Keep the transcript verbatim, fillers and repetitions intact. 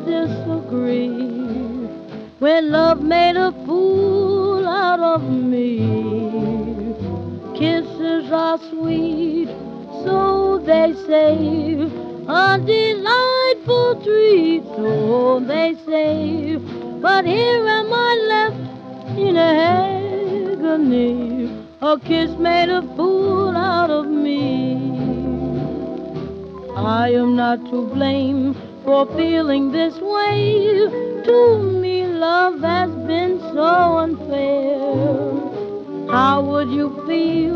disagree when love made a fool out of me. Kisses are sweet, so they say, a delightful treat, so they say. But here am I left in agony. A kiss made a fool out of me. I am not to blame for feeling this way. To me, love has been so unfair. How would you feel